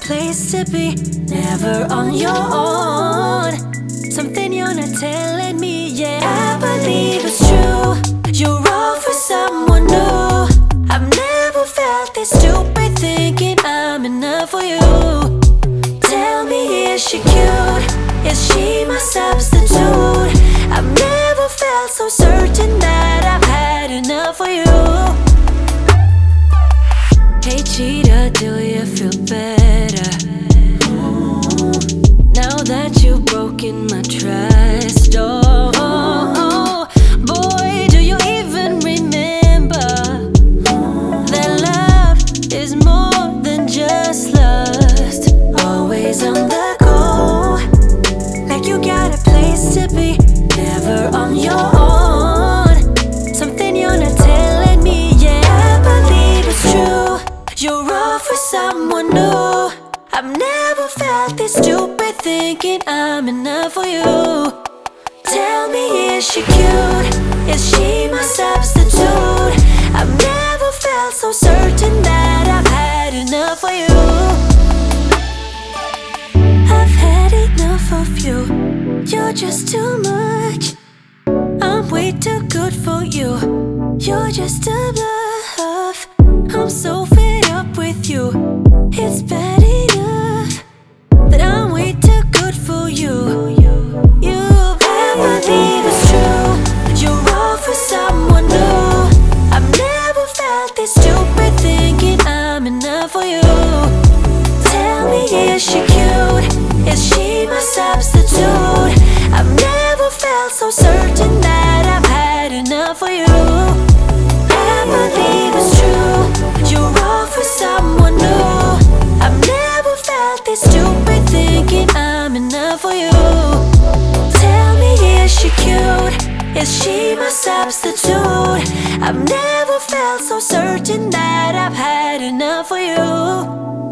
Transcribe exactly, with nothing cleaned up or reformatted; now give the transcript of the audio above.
place to be, never on your own. Something you're not telling me, yeah. I believe it's true, you're all for someone new. I've never felt this stupid, thinking I'm enough for you. Tell me, is she cute? Is she my substitute? I've never felt so certain that I've had enough for you. Hey cheater, do you feel better? Now that you've broken my trust, oh, oh, oh. Boy, do you even remember that love is more than just lust? Always on the go, like you got a place to be, never on your own. Something you're not telling me, yeah. I believe it's true, you're all for someone new. I've never felt this stupid, thinking I'm enough for you. Tell me, is she cute? Is she my substitute? I've never felt so certain that I've had enough for you. I've had enough of you, you're just too much. I'm way too good for you, you're just a bluff. I'm so fed up with you, it's bad enough that I'm way too good for you. You, I believe it's true, you're all for someone new. I've never felt this stupid, thinking I'm enough for you. Tell me, is she cute? Is she my substitute? I've never felt so certain that I've had enough for you. I believe it's true, you're all for someone new. I've never felt this stupid, thinking I'm enough for you. Tell me, is she cute? Is she my substitute? I've never felt so certain that I've had enough for you.